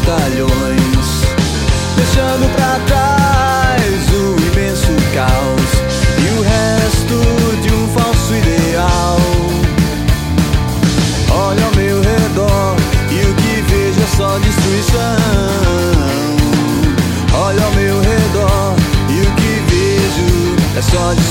batalhões, deixando pra trás o imenso caos e o resto de um falso ideal. Olho ao meu redor e o que vejo é só destruição. Olho ao meu redor e o que vejo é só destruição.